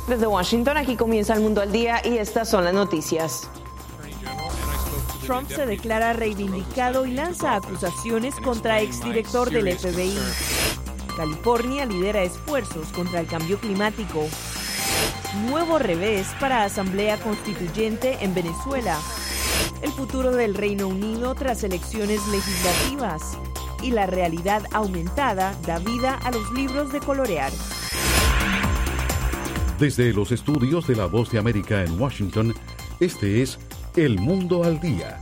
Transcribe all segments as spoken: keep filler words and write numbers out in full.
Desde Washington, aquí comienza El Mundo al Día y estas son las noticias. Trump se declara reivindicado y lanza acusaciones contra exdirector del F B I. California lidera esfuerzos contra el cambio climático. Nuevo revés para Asamblea Constituyente en Venezuela. El futuro del Reino Unido tras elecciones legislativas. Y la realidad aumentada da vida a los libros de colorear. Desde los estudios de La Voz de América en Washington, este es El Mundo al Día.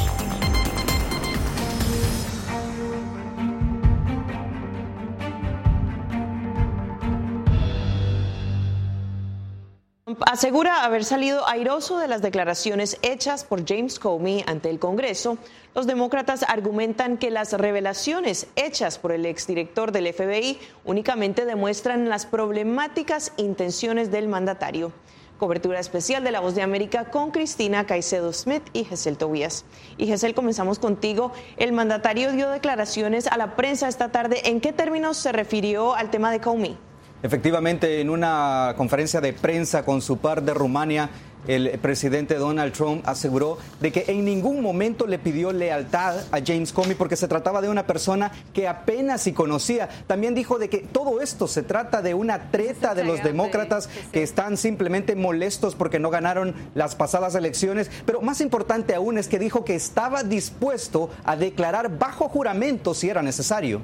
Asegura haber salido airoso de las declaraciones hechas por James Comey ante el Congreso. Los demócratas argumentan que las revelaciones hechas por el exdirector del F B I únicamente demuestran las problemáticas intenciones del mandatario. Cobertura especial de La Voz de América con Cristina Caicedo Smith y Gesell Tobías. Y Gesell, comenzamos contigo. El mandatario dio declaraciones a la prensa esta tarde. ¿En qué términos se refirió al tema de Comey? Efectivamente, en una conferencia de prensa con su par de Rumania, el presidente Donald Trump aseguró de que en ningún momento le pidió lealtad a James Comey porque se trataba de una persona que apenas si conocía. También dijo de que todo esto se trata de una treta de los demócratas que están simplemente molestos porque no ganaron las pasadas elecciones. Pero más importante aún es que dijo que estaba dispuesto a declarar bajo juramento si era necesario.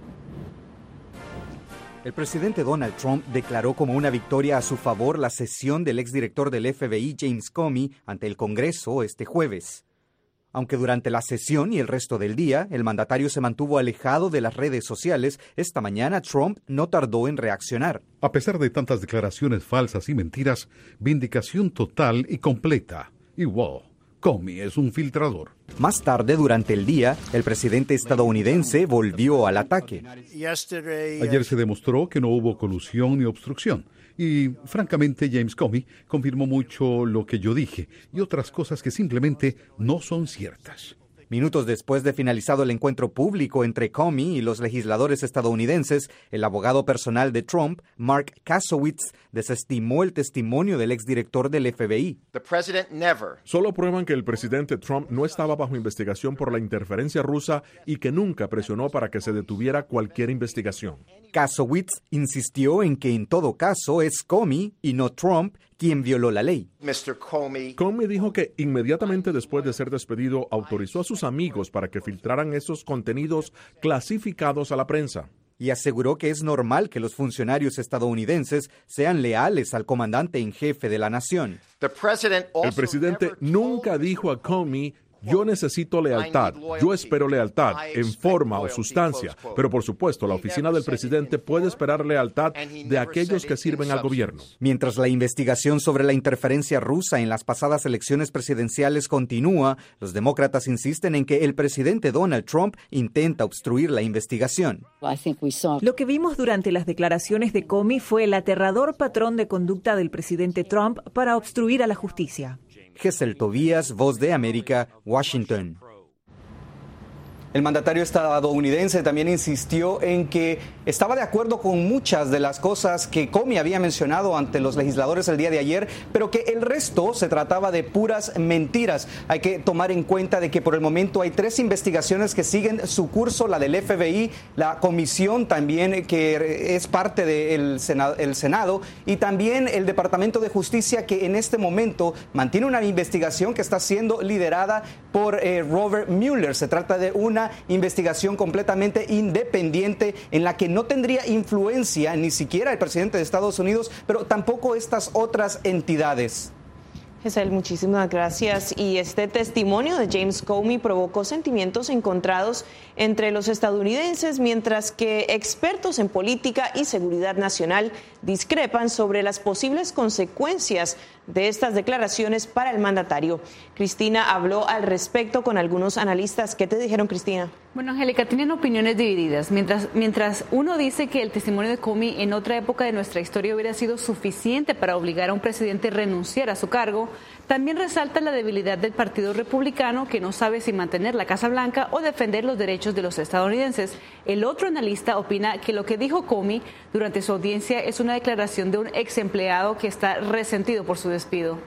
El presidente Donald Trump declaró como una victoria a su favor la cesión del exdirector del F B I, James Comey, ante el Congreso este jueves. Aunque durante la sesión y el resto del día, el mandatario se mantuvo alejado de las redes sociales, esta mañana Trump no tardó en reaccionar. A pesar de tantas declaraciones falsas y mentiras, vindicación total y completa. Y wow, Comey es un filtrador. Más tarde, durante el día, el presidente estadounidense volvió al ataque. Ayer se demostró que no hubo colusión ni obstrucción. Y, francamente, James Comey confirmó mucho lo que yo dije y otras cosas que simplemente no son ciertas. Minutos después de finalizado el encuentro público entre Comey y los legisladores estadounidenses, el abogado personal de Trump, Mark Kasowitz, desestimó el testimonio del exdirector del F B I. Solo prueban que el presidente Trump no estaba bajo investigación por la interferencia rusa y que nunca presionó para que se detuviera cualquier investigación. Kasowitz insistió en que en todo caso es Comey y no Trump quien violó la ley. mister Comey. Comey dijo que inmediatamente después de ser despedido autorizó a sus amigos para que filtraran esos contenidos clasificados a la prensa. Y aseguró que es normal que los funcionarios estadounidenses sean leales al comandante en jefe de la nación. El presidente nunca dijo a Comey: yo necesito lealtad, yo espero lealtad en forma o sustancia, pero por supuesto la oficina del presidente puede esperar lealtad de aquellos que sirven al gobierno. Mientras la investigación sobre la interferencia rusa en las pasadas elecciones presidenciales continúa, los demócratas insisten en que el presidente Donald Trump intenta obstruir la investigación. Lo que vimos durante las declaraciones de Comey fue el aterrador patrón de conducta del presidente Trump para obstruir a la justicia. Gesell Tobías, Voz de América, Washington. El mandatario estadounidense también insistió en que estaba de acuerdo con muchas de las cosas que Comey había mencionado ante los legisladores el día de ayer, pero que el resto se trataba de puras mentiras. Hay que tomar en cuenta de que por el momento hay tres investigaciones que siguen su curso, la del F B I, la comisión también que es parte del Senado, el Senado, y también el Departamento de Justicia, que en este momento mantiene una investigación que está siendo liderada por eh, Robert Mueller. Se trata de una investigación completamente independiente en la que no tendría influencia ni siquiera el presidente de Estados Unidos, pero tampoco estas otras entidades. Gesell, muchísimas gracias. Y este testimonio de James Comey provocó sentimientos encontrados entre los estadounidenses, mientras que expertos en política y seguridad nacional discrepan sobre las posibles consecuencias de estas declaraciones para el mandatario. Cristina habló al respecto con algunos analistas. ¿Qué te dijeron, Cristina? Bueno, Angélica, tienen opiniones divididas. Mientras, mientras uno dice que el testimonio de Comey en otra época de nuestra historia hubiera sido suficiente para obligar a un presidente a renunciar a su cargo, también resalta la debilidad del Partido Republicano, que no sabe si mantener la Casa Blanca o defender los derechos derechos de los estadounidenses. El otro analista opina que lo que dijo Comey durante su audiencia es una declaración de un ex empleado que está resentido por su despido.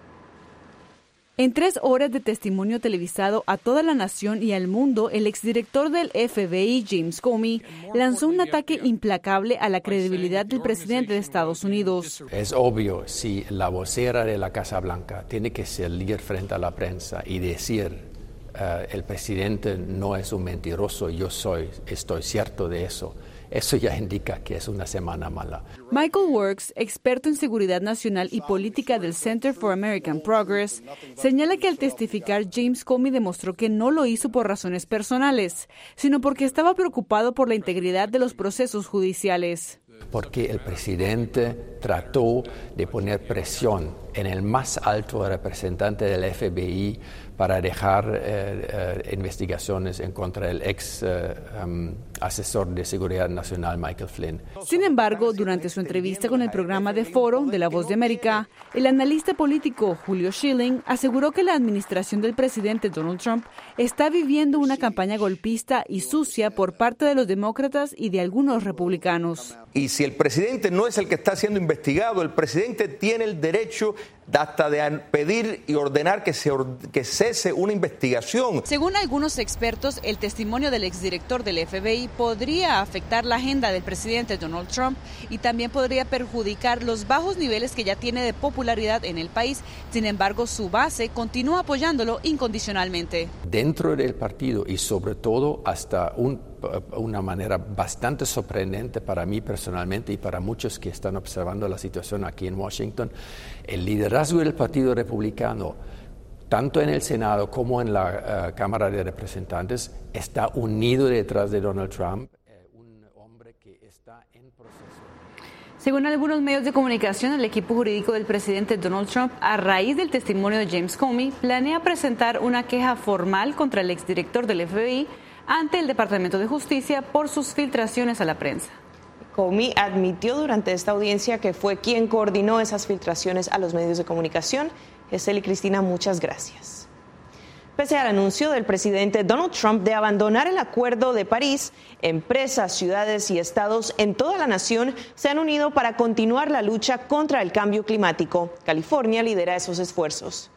En tres horas de testimonio televisado a toda la nación y al mundo, el exdirector del F B I, James Comey, lanzó un ataque implacable a la credibilidad del presidente de Estados Unidos. Es obvio, si la vocera de la Casa Blanca tiene que salir frente a la prensa y decir uh, el presidente no es un mentiroso, yo soy, estoy cierto de eso. Eso ya indica que es una semana mala. Michael Works, experto en seguridad nacional y política del Center for American Progress, señala que al testificar James Comey demostró que no lo hizo por razones personales, sino porque estaba preocupado por la integridad de los procesos judiciales. Porque el presidente trató de poner presión en el más alto representante del F B I para dejar eh, eh, investigaciones en contra del ex eh, um, asesor de seguridad nacional Michael Flynn. Sin embargo, durante su entrevista con el programa de Foro de La Voz de América, el analista político Julio Schilling aseguró que la administración del presidente Donald Trump está viviendo una campaña golpista y sucia por parte de los demócratas y de algunos republicanos. Y si el presidente no es el que está siendo investigado, el presidente tiene el derecho hasta de pedir y ordenar que se que cese una investigación. Según algunos expertos, el testimonio del exdirector del F B I podría afectar la agenda del presidente Donald Trump y también podría perjudicar los bajos niveles que ya tiene de popularidad en el país. Sin embargo, su base continúa apoyándolo incondicionalmente. Dentro del partido y sobre todo hasta un una manera bastante sorprendente para mí personalmente y para muchos que están observando la situación aquí en Washington, el liderazgo del Partido Republicano, tanto en el Senado como en la uh, Cámara de Representantes, está unido detrás de Donald Trump, eh, un hombre que está en proceso. Según algunos medios de comunicación, el equipo jurídico del presidente Donald Trump, a raíz del testimonio de James Comey, planea presentar una queja formal contra el exdirector del F B I ante el Departamento de Justicia por sus filtraciones a la prensa. Comey admitió durante esta audiencia que fue quien coordinó esas filtraciones a los medios de comunicación. Giselle y Cristina, muchas gracias. Pese al anuncio del presidente Donald Trump de abandonar el Acuerdo de París, empresas, ciudades y estados en toda la nación se han unido para continuar la lucha contra el cambio climático. California lidera esos esfuerzos.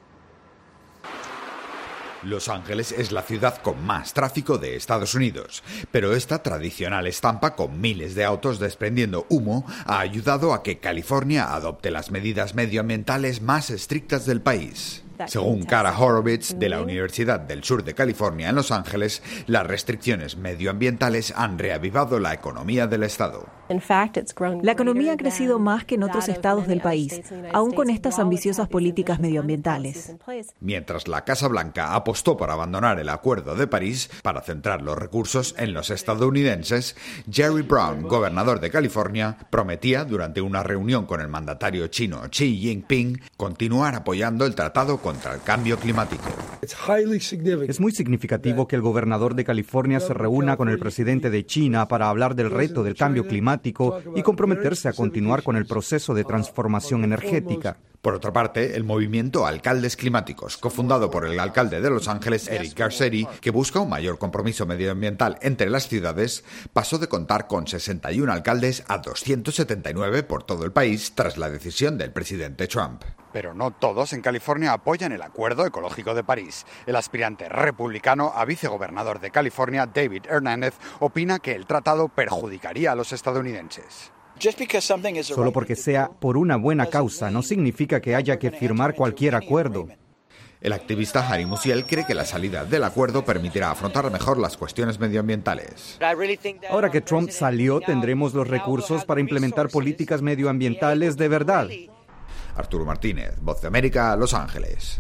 Los Ángeles es la ciudad con más tráfico de Estados Unidos, pero esta tradicional estampa con miles de autos desprendiendo humo ha ayudado a que California adopte las medidas medioambientales más estrictas del país. Según Cara Horowitz, de la Universidad del Sur de California en Los Ángeles, las restricciones medioambientales han reavivado la economía del estado. La economía ha crecido más que en otros estados del país, aún con estas ambiciosas políticas medioambientales. Mientras la Casa Blanca apostó por abandonar el Acuerdo de París para centrar los recursos en los estadounidenses, Jerry Brown, gobernador de California, prometía durante una reunión con el mandatario chino Xi Jinping continuar apoyando el tratado contra el cambio climático. Es muy significativo que el gobernador de California se reúna con el presidente de China para hablar del reto del cambio climático y comprometerse a continuar con el proceso de transformación energética. Por otra parte, el movimiento Alcaldes Climáticos, cofundado por el alcalde de Los Ángeles, Eric Garcetti, que busca un mayor compromiso medioambiental entre las ciudades, pasó de contar con sesenta y uno alcaldes a doscientos setenta y nueve por todo el país tras la decisión del presidente Trump. Pero no todos en California apoyan el Acuerdo Ecológico de París. El aspirante republicano a vicegobernador de California, David Hernández, opina que el tratado perjudicaría a los estadounidenses. Solo porque sea por una buena causa no significa que haya que firmar cualquier acuerdo. El activista Harry Musiel cree que la salida del acuerdo permitirá afrontar mejor las cuestiones medioambientales. Ahora que Trump salió, tendremos los recursos para implementar políticas medioambientales de verdad. Arturo Martínez, Voz de América, Los Ángeles.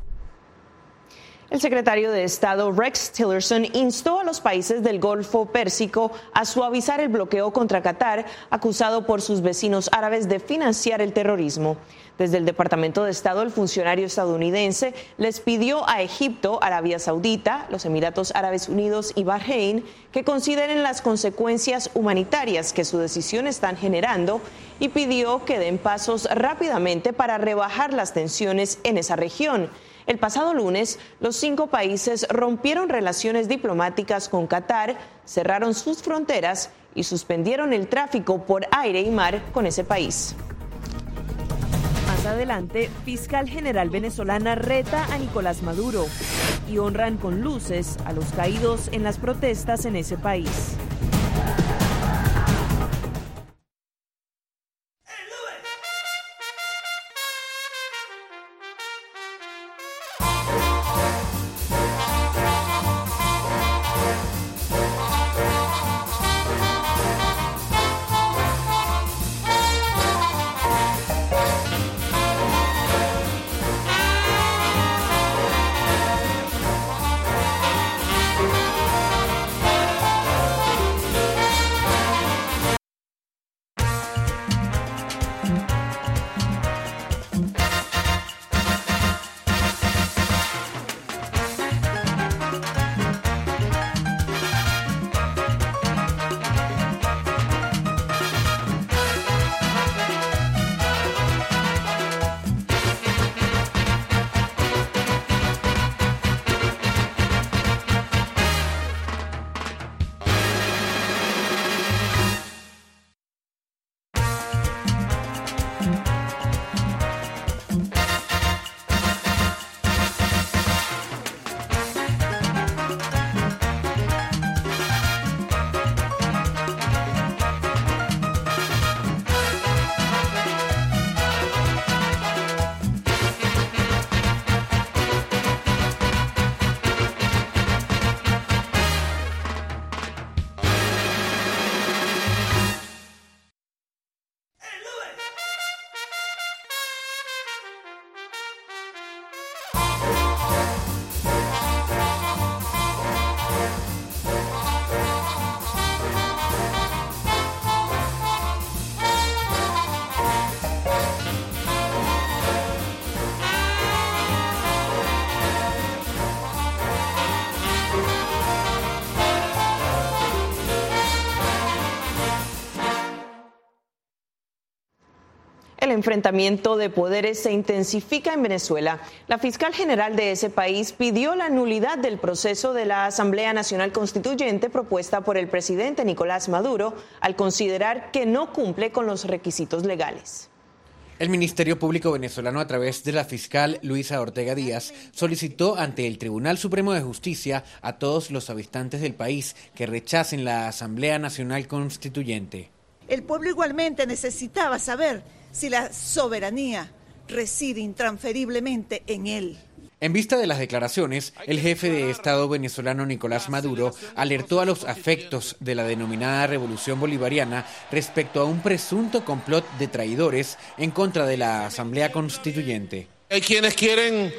El secretario de Estado Rex Tillerson instó a los países del Golfo Pérsico a suavizar el bloqueo contra Qatar, acusado por sus vecinos árabes de financiar el terrorismo. Desde el Departamento de Estado, el funcionario estadounidense les pidió a Egipto, Arabia Saudita, los Emiratos Árabes Unidos y Bahrein que consideren las consecuencias humanitarias que su decisión están generando y pidió que den pasos rápidamente para rebajar las tensiones en esa región. El pasado lunes, los cinco países rompieron relaciones diplomáticas con Qatar, cerraron sus fronteras y suspendieron el tráfico por aire y mar con ese país. Más adelante, fiscal general venezolana reta a Nicolás Maduro y honran con luces a los caídos en las protestas en ese país. El enfrentamiento de poderes se intensifica en Venezuela. La fiscal general de ese país pidió la nulidad del proceso de la Asamblea Nacional Constituyente propuesta por el presidente Nicolás Maduro al considerar que no cumple con los requisitos legales. El Ministerio Público venezolano, a través de la fiscal Luisa Ortega Díaz, solicitó ante el Tribunal Supremo de Justicia a todos los habitantes del país que rechacen la Asamblea Nacional Constituyente. El pueblo igualmente necesitaba saber si la soberanía reside intransferiblemente en él. En vista de las declaraciones, el jefe de Estado venezolano Nicolás Maduro alertó a los afectos de la denominada Revolución Bolivariana respecto a un presunto complot de traidores en contra de la Asamblea Constituyente. Hay quienes quieren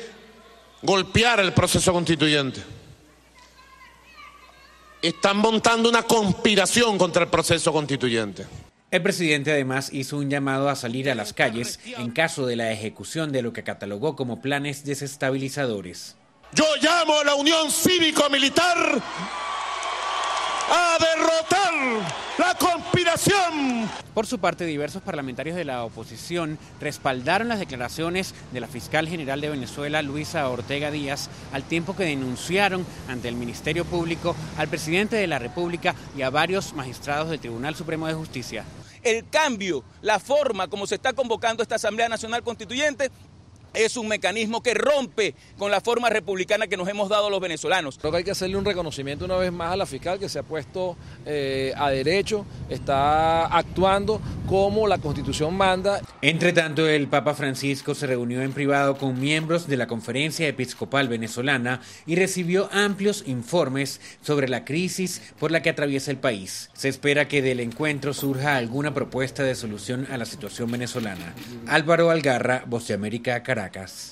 golpear el proceso constituyente. Están montando una conspiración contra el proceso constituyente. El presidente además hizo un llamado a salir a las calles en caso de la ejecución de lo que catalogó como planes desestabilizadores. Yo llamo a la Unión Cívico-Militar a derrotar la conspiración. Por su parte, diversos parlamentarios de la oposición respaldaron las declaraciones de la fiscal general de Venezuela, Luisa Ortega Díaz, al tiempo que denunciaron ante el Ministerio Público al presidente de la República y a varios magistrados del Tribunal Supremo de Justicia. El cambio, la forma como se está convocando esta Asamblea Nacional Constituyente es un mecanismo que rompe con la forma republicana que nos hemos dado los venezolanos. Creo que hay que hacerle un reconocimiento una vez más a la fiscal que se ha puesto eh, a derecho, está actuando como la Constitución manda. Entre tanto, el Papa Francisco se reunió en privado con miembros de la Conferencia Episcopal Venezolana y recibió amplios informes sobre la crisis por la que atraviesa el país. Se espera que del encuentro surja alguna propuesta de solución a la situación venezolana. Álvaro Algarra, Voz de América, Caracas.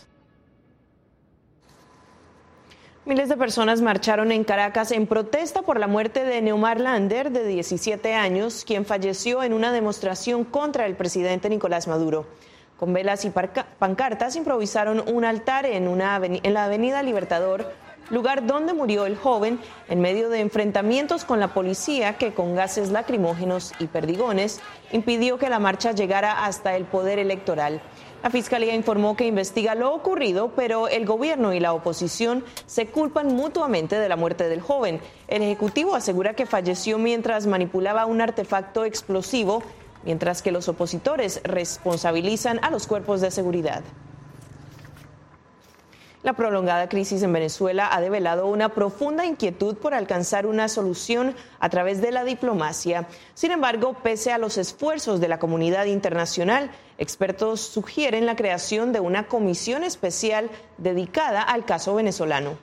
Miles de personas marcharon en Caracas en protesta por la muerte de Neomar Lander, de diecisiete años, quien falleció en una demostración contra el presidente Nicolás Maduro. Con velas y pancartas improvisaron un altar en, una en la avenida Libertador, lugar donde murió el joven en medio de enfrentamientos con la policía que con gases lacrimógenos y perdigones impidió que la marcha llegara hasta el poder electoral. La Fiscalía informó que investiga lo ocurrido, pero el gobierno y la oposición se culpan mutuamente de la muerte del joven. El Ejecutivo asegura que falleció mientras manipulaba un artefacto explosivo, mientras que los opositores responsabilizan a los cuerpos de seguridad. La prolongada crisis en Venezuela ha develado una profunda inquietud por alcanzar una solución a través de la diplomacia. Sin embargo, pese a los esfuerzos de la comunidad internacional, expertos sugieren la creación de una comisión especial dedicada al caso venezolano.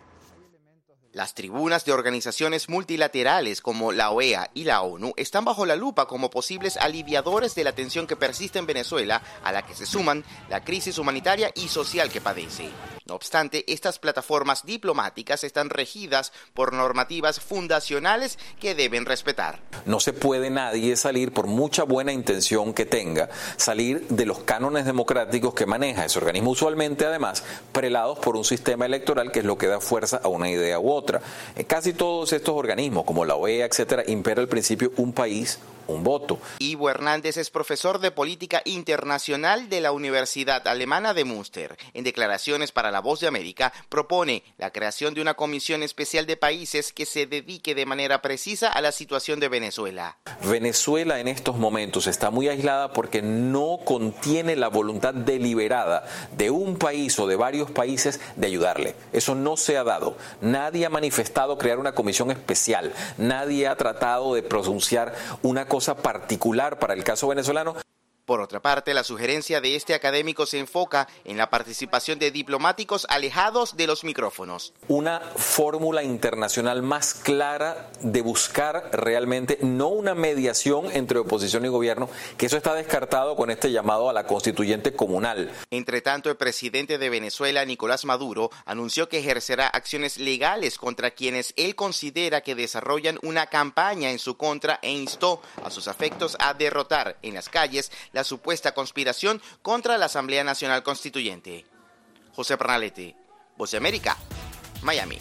Las tribunas de organizaciones multilaterales como la O E A y la ONU están bajo la lupa como posibles aliviadores de la tensión que persiste en Venezuela, a la que se suman la crisis humanitaria y social que padece. No obstante, estas plataformas diplomáticas están regidas por normativas fundacionales que deben respetar. No se puede nadie salir, por mucha buena intención que tenga, salir de los cánones democráticos que maneja ese organismo, usualmente además prelados por un sistema electoral que es lo que da fuerza a una idea u otra. En casi todos estos organismos, como la O E A, etcétera, impera el principio un país, un voto. Ivo Hernández es profesor de política internacional de la Universidad Alemana de Münster. En declaraciones para La Voz de América, propone la creación de una comisión especial de países que se dedique de manera precisa a la situación de Venezuela. Venezuela en estos momentos está muy aislada porque no contiene la voluntad deliberada de un país o de varios países de ayudarle. Eso no se ha dado. Nadie ha manifestado crear una comisión especial. Nadie ha tratado de pronunciar una cosa particular para el caso venezolano. Por otra parte, la sugerencia de este académico se enfoca en la participación de diplomáticos alejados de los micrófonos. Una fórmula internacional más clara de buscar realmente no una mediación entre oposición y gobierno, que eso está descartado con este llamado a la constituyente comunal. Entre tanto, el presidente de Venezuela, Nicolás Maduro, anunció que ejercerá acciones legales contra quienes él considera que desarrollan una campaña en su contra e instó a sus afectos a derrotar en las calles la supuesta conspiración contra la Asamblea Nacional Constituyente. José Pernalete, Voz de América, Miami.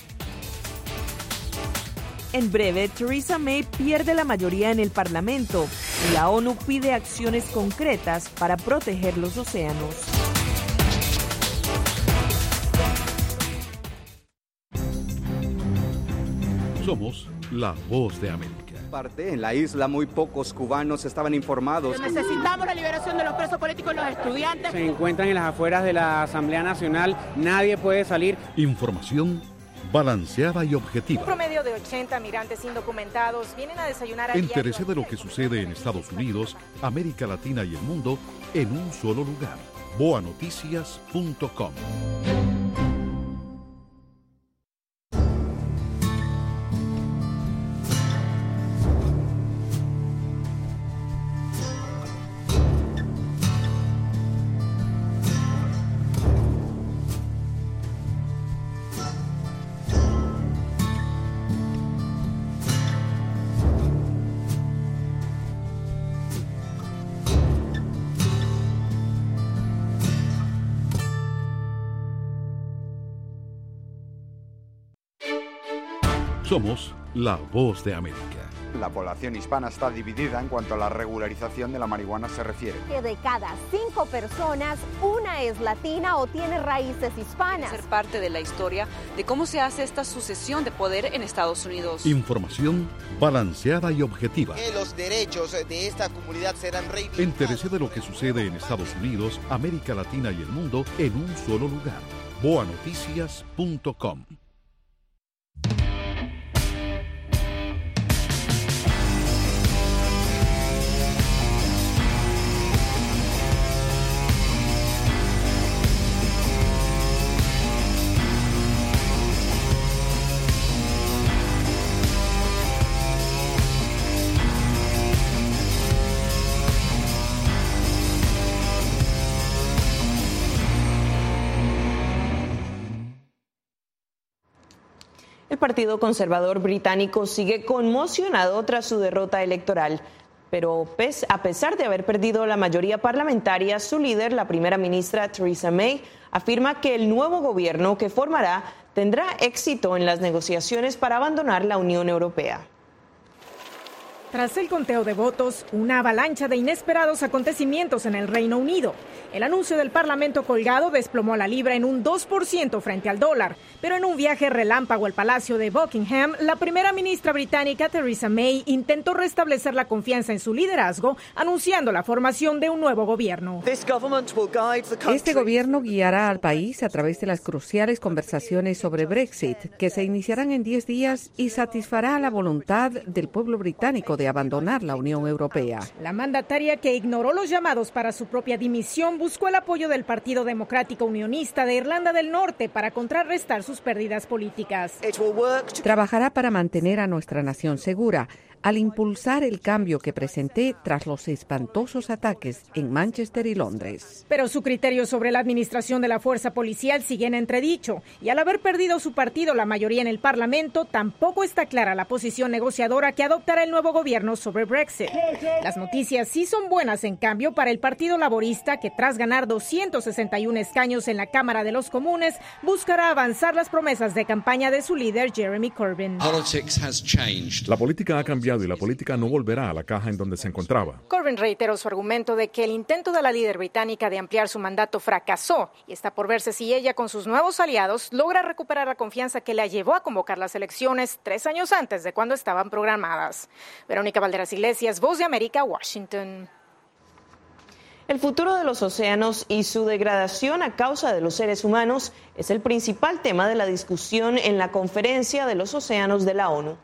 En breve, Theresa May pierde la mayoría en el Parlamento y la ONU pide acciones concretas para proteger los océanos. Somos la Voz de América. En la isla muy pocos cubanos estaban informados. Necesitamos la liberación de los presos políticos y los estudiantes. Se encuentran en las afueras de la Asamblea Nacional, nadie puede salir. Información balanceada y objetiva. Un promedio de ochenta migrantes indocumentados vienen a desayunar a Entérese de lo que sucede en Estados Unidos, América Latina y el mundo en un solo lugar. boa noticias punto com. Somos la Voz de América. La población hispana está dividida en cuanto a la regularización de la marihuana se refiere. Que de cada cinco personas, una es latina o tiene raíces hispanas. Ser parte de la historia de cómo se hace esta sucesión de poder en Estados Unidos. Información balanceada y objetiva. Que los derechos de esta comunidad serán reivindicados. Entérese de lo que sucede en Estados Unidos, América Latina y el mundo en un solo lugar. boa noticias punto com. El Partido Conservador británico sigue conmocionado tras su derrota electoral, pero a pesar de haber perdido la mayoría parlamentaria, su líder, la primera ministra Theresa May, afirma que el nuevo gobierno que formará tendrá éxito en las negociaciones para abandonar la Unión Europea. Tras el conteo de votos, una avalancha de inesperados acontecimientos en el Reino Unido. El anuncio del Parlamento colgado desplomó la libra en un dos por ciento frente al dólar, pero en un viaje relámpago al Palacio de Buckingham, la primera ministra británica Theresa May intentó restablecer la confianza en su liderazgo, anunciando la formación de un nuevo gobierno. Este gobierno guiará al país a través de las cruciales conversaciones sobre Brexit, que se iniciarán en diez días y satisfará la voluntad del pueblo británico de abandonar la Unión Europea. La mandataria, que ignoró los llamados para su propia dimisión, buscó el apoyo del Partido Democrático Unionista de Irlanda del Norte para contrarrestar sus pérdidas políticas. Trabajará para mantener a nuestra nación segura, al impulsar el cambio que presenté tras los espantosos ataques en Manchester y Londres. Pero su criterio sobre la administración de la fuerza policial sigue en entredicho, y al haber perdido su partido la mayoría en el Parlamento, tampoco está clara la posición negociadora que adoptará el nuevo gobierno sobre Brexit. Las noticias sí son buenas, en cambio, para el Partido Laborista, que tras ganar doscientos sesenta y uno escaños en la Cámara de los Comunes, buscará avanzar las promesas de campaña de su líder, Jeremy Corbyn. La política ha cambiado y la política no volverá a la caja en donde se encontraba. Corbyn reiteró su argumento de que el intento de la líder británica de ampliar su mandato fracasó y está por verse si ella, con sus nuevos aliados, logra recuperar la confianza que la llevó a convocar las elecciones tres años antes de cuando estaban programadas. Verónica Valderas Iglesias, Voz de América, Washington. El futuro de los océanos y su degradación a causa de los seres humanos es el principal tema de la discusión en la Conferencia de los Océanos de la ONU.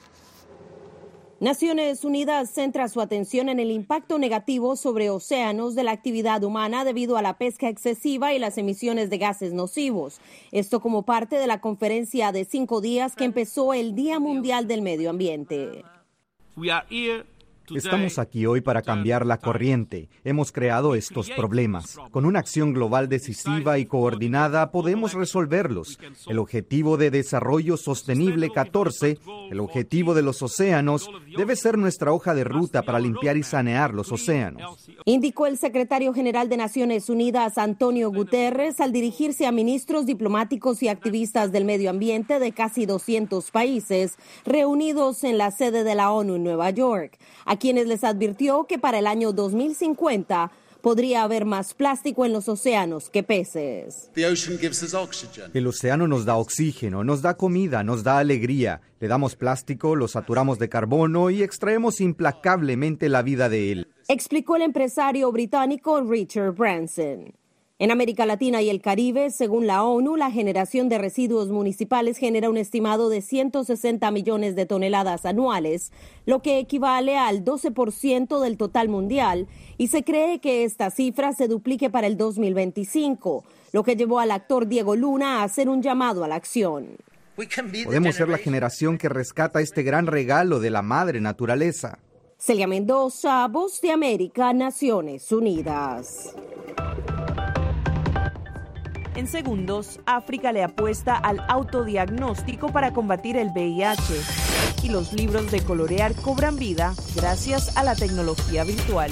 Naciones Unidas centra su atención en el impacto negativo sobre océanos de la actividad humana debido a la pesca excesiva y las emisiones de gases nocivos. Esto como parte de la conferencia de cinco días que empezó el Día Mundial del Medio Ambiente. Estamos aquí hoy para cambiar la corriente. Hemos creado estos problemas. Con una acción global decisiva y coordinada podemos resolverlos. El Objetivo de Desarrollo Sostenible catorce, el objetivo de los océanos, debe ser nuestra hoja de ruta para limpiar y sanear los océanos. Indicó el secretario general de Naciones Unidas, Antonio Guterres, al dirigirse a ministros, diplomáticos y activistas del medio ambiente de casi doscientos países reunidos en la sede de la ONU en Nueva York, a quienes les advirtió que para el año dos mil cincuenta podría haber más plástico en los océanos que peces. El océano nos da oxígeno, nos da comida, nos da alegría. Le damos plástico, lo saturamos de carbono y extraemos implacablemente la vida de él, explicó el empresario británico Richard Branson. En América Latina y el Caribe, según la ONU, la generación de residuos municipales genera un estimado de ciento sesenta millones de toneladas anuales, lo que equivale al doce por ciento del total mundial, y se cree que esta cifra se duplique para el dos mil veinticinco, lo que llevó al actor Diego Luna a hacer un llamado a la acción. Podemos ser la generación que rescata este gran regalo de la madre naturaleza. Celia Mendoza, Voz de América, Naciones Unidas. En segundos, África le apuesta al autodiagnóstico para combatir el V I H. Y los libros de colorear cobran vida gracias a la tecnología virtual.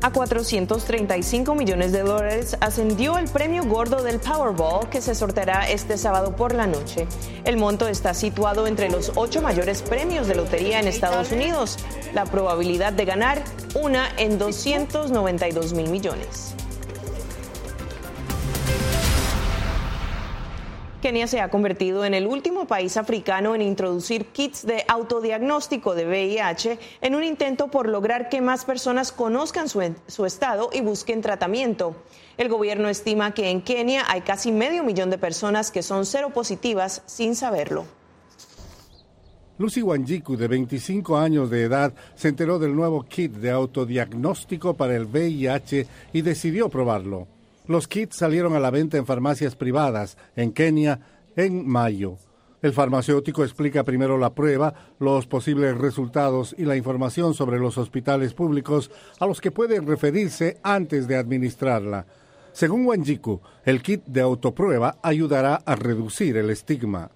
A cuatrocientos treinta y cinco millones de dólares ascendió el premio gordo del Powerball, que se sorteará este sábado por la noche. El monto está situado entre los ocho mayores premios de lotería en Estados Unidos. La probabilidad de ganar, una en doscientos noventa y dos mil millones. Kenia se ha convertido en el último país africano en introducir kits de autodiagnóstico de V I H en un intento por lograr que más personas conozcan su, su estado y busquen tratamiento. El gobierno estima que en Kenia hay casi medio millón de personas que son seropositivas sin saberlo. Lucy Wanjiku, de veinticinco años de edad, se enteró del nuevo kit de autodiagnóstico para el V I H y decidió probarlo. Los kits salieron a la venta en farmacias privadas en Kenia en mayo. El farmacéutico explica primero la prueba, los posibles resultados y la información sobre los hospitales públicos a los que pueden referirse antes de administrarla. Según Wanjiku, el kit de autoprueba ayudará a reducir el estigma.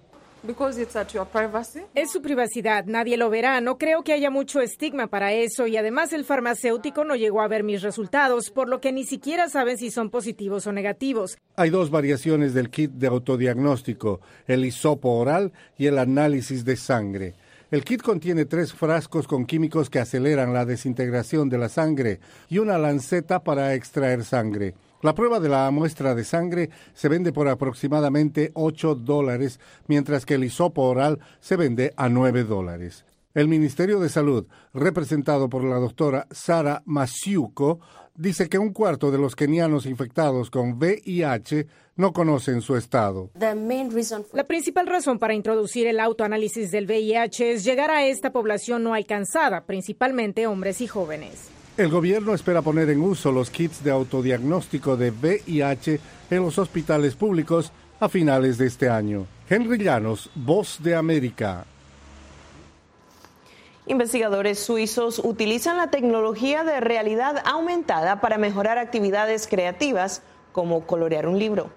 Es su privacidad, nadie lo verá. No creo que haya mucho estigma para eso y además el farmacéutico no llegó a ver mis resultados, por lo que ni siquiera saben si son positivos o negativos. Hay dos variaciones del kit de autodiagnóstico, el hisopo oral y el análisis de sangre. El kit contiene tres frascos con químicos que aceleran la desintegración de la sangre y una lanceta para extraer sangre. La prueba de la muestra de sangre se vende por aproximadamente ocho dólares, mientras que el hisopo oral se vende a nueve dólares. El Ministerio de Salud, representado por la doctora Sara Masiuko, dice que un cuarto de los kenianos infectados con V I H no conocen su estado. La principal razón para introducir el autoanálisis del V I H es llegar a esta población no alcanzada, principalmente hombres y jóvenes. El gobierno espera poner en uso los kits de autodiagnóstico de V I H en los hospitales públicos a finales de este año. Henry Llanos, Voz de América. Investigadores suizos utilizan la tecnología de realidad aumentada para mejorar actividades creativas como colorear un libro.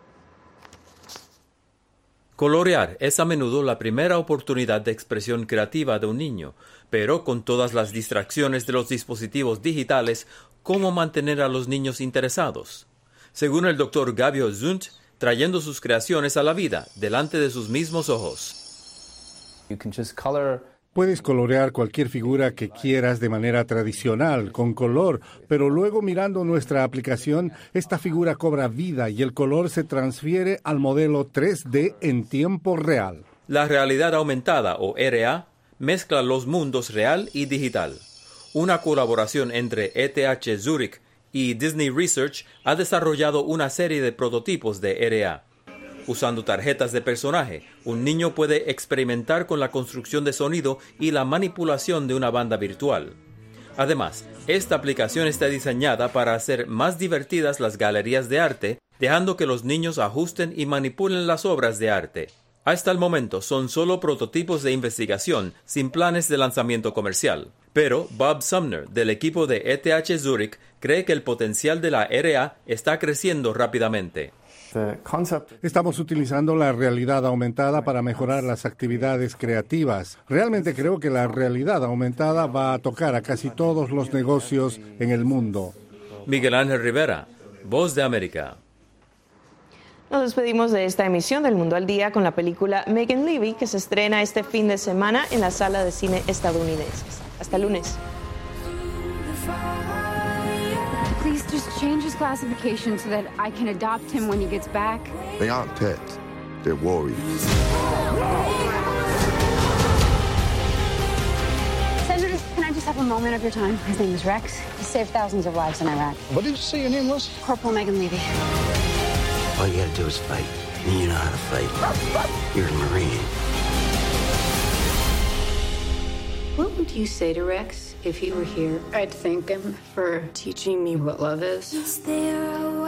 Colorear es a menudo la primera oportunidad de expresión creativa de un niño, pero con todas las distracciones de los dispositivos digitales, ¿cómo mantener a los niños interesados? Según el doctor Gabio Zunt, trayendo sus creaciones a la vida delante de sus mismos ojos. You can just color. Puedes colorear cualquier figura que quieras de manera tradicional, con color, pero luego mirando nuestra aplicación, esta figura cobra vida y el color se transfiere al modelo tres D en tiempo real. La realidad aumentada, o R A, mezcla los mundos real y digital. Una colaboración entre E T H Zurich y Disney Research ha desarrollado una serie de prototipos de R A. Usando tarjetas de personaje, un niño puede experimentar con la construcción de sonido y la manipulación de una banda virtual. Además, esta aplicación está diseñada para hacer más divertidas las galerías de arte, dejando que los niños ajusten y manipulen las obras de arte. Hasta el momento son solo prototipos de investigación, sin planes de lanzamiento comercial. Pero Bob Sumner, del equipo de E T H Zurich, cree que el potencial de la R A está creciendo rápidamente. Estamos utilizando la realidad aumentada para mejorar las actividades creativas. Realmente creo que la realidad aumentada va a tocar a casi todos los negocios en el mundo. Miguel Ángel Rivera, Voz de América. Nos despedimos de esta emisión del Mundo al Día con la película Megan Levy, que se estrena este fin de semana en la sala de cine estadounidenses. Hasta el lunes. Please just change his classification so that I can adopt him when he gets back. They aren't pets. They're warriors. Senator, can I just have a moment of your time? His name is Rex. He saved thousands of lives in Iraq. What did you say your name was? Corporal Megan Levy. All you gotta do is fight. And you know how to fight. You're a Marine. What would you say to Rex if he were here? I'd thank him for teaching me what love is. Is there a